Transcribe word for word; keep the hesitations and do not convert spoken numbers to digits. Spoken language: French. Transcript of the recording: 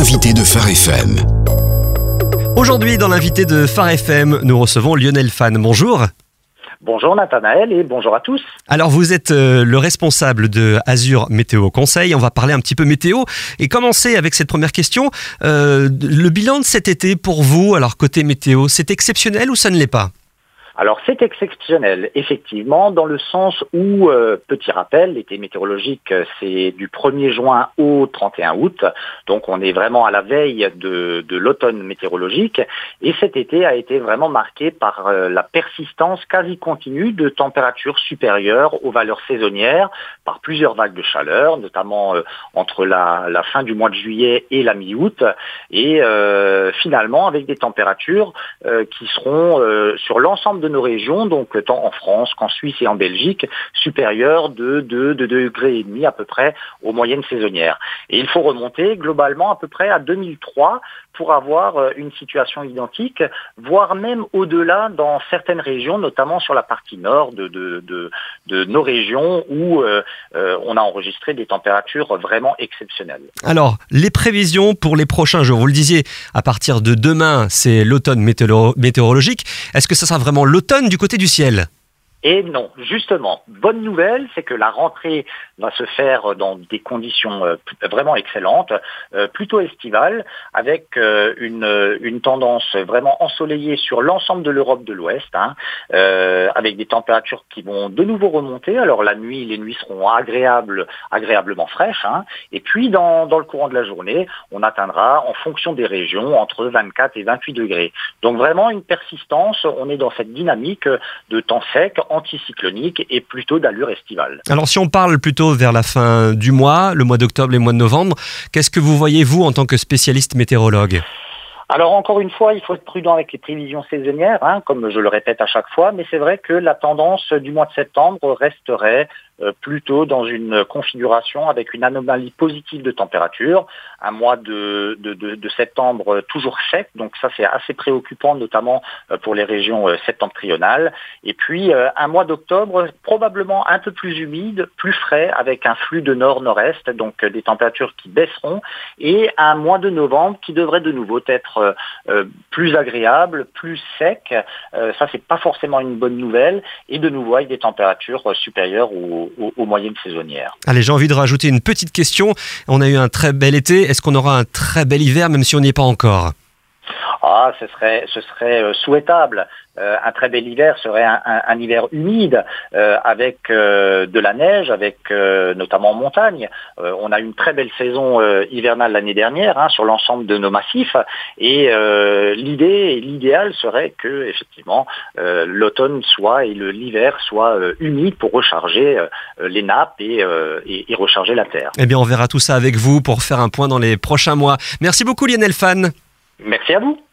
L'invité de Phare F M. Aujourd'hui, dans l'invité de Phare F M, nous recevons Lionel Fan. Bonjour. Bonjour Nathanaël et bonjour à tous. Alors vous êtes euh, le responsable de Azur Météo Conseil. On va parler un petit peu météo et commencer avec cette première question. Euh, le bilan de cet été pour vous, alors côté météo, c'est exceptionnel ou ça ne l'est pas ? Alors c'est exceptionnel, effectivement, dans le sens où, euh, petit rappel, l'été météorologique, c'est du premier juin au trente et un août, donc on est vraiment à la veille de, de l'automne météorologique, et cet été a été vraiment marqué par euh, la persistance quasi continue de températures supérieures aux valeurs saisonnières, par plusieurs vagues de chaleur, notamment euh, entre la, la fin du mois de juillet et la mi-août, et euh, finalement avec des températures euh, qui seront euh, sur l'ensemble de nos régions, donc tant en France qu'en Suisse et en Belgique, supérieures de deux degrés et demi à peu près aux moyennes saisonnières. Et il faut remonter globalement à peu près à deux mille trois pour avoir une situation identique, voire même au-delà dans certaines régions, notamment sur la partie nord de, de, de, de nos régions où euh, euh, on a enregistré des températures vraiment exceptionnelles. Alors, les prévisions pour les prochains jours, vous le disiez, à partir de demain, c'est l'automne météoro- météorologique. Est-ce que ça sera vraiment l'automne du côté du ciel ? Et non, justement, bonne nouvelle, c'est que la rentrée va se faire dans des conditions euh, vraiment excellentes, euh, plutôt estivales, avec euh, une, une tendance vraiment ensoleillée sur l'ensemble de l'Europe de l'Ouest, hein, euh, avec des températures qui vont de nouveau remonter. Alors la nuit, les nuits seront agréables, agréablement fraîches, hein, et puis dans, dans le courant de la journée, on atteindra, en fonction des régions, entre vingt-quatre et vingt-huit degrés. Donc vraiment une persistance, on est dans cette dynamique de temps sec, anticyclonique et plutôt d'allure estivale. Alors si on parle plutôt vers la fin du mois, le mois d'octobre, les mois de novembre, qu'est-ce que vous voyez vous en tant que spécialiste météorologue ? Alors encore une fois, il faut être prudent avec les prévisions saisonnières, hein, comme je le répète à chaque fois, mais c'est vrai que la tendance du mois de septembre resterait euh, plutôt dans une configuration avec une anomalie positive de température, un mois de, de, de, de septembre toujours sec, donc ça c'est assez préoccupant, notamment euh, pour les régions euh, septentrionales, et puis euh, un mois d'octobre probablement un peu plus humide, plus frais, avec un flux de nord-nord-est, donc euh, des températures qui baisseront, et un mois de novembre qui devrait de nouveau être Euh, euh, plus agréable, plus sec. Euh, ça, c'est pas forcément une bonne nouvelle. Et de nouveau, avec des températures euh, supérieures aux, aux, aux moyennes saisonnières. Allez, j'ai envie de rajouter une petite question. On a eu un très bel été. Est-ce qu'on aura un très bel hiver, même si on n'y est pas encore ? Ah, ce serait, ce serait euh, souhaitable. Euh, un très bel hiver serait un, un, un hiver humide euh, avec euh, de la neige, avec euh, notamment en montagne. Euh, on a eu une très belle saison euh, hivernale l'année dernière, hein, sur l'ensemble de nos massifs. Et euh, l'idée, l'idéal serait que effectivement euh, l'automne soit et le, l'hiver soit euh, humide pour recharger euh, les nappes et, euh, et, et recharger la terre. Eh bien, on verra tout ça avec vous pour faire un point dans les prochains mois. Merci beaucoup Lionel Fan. Merci à vous.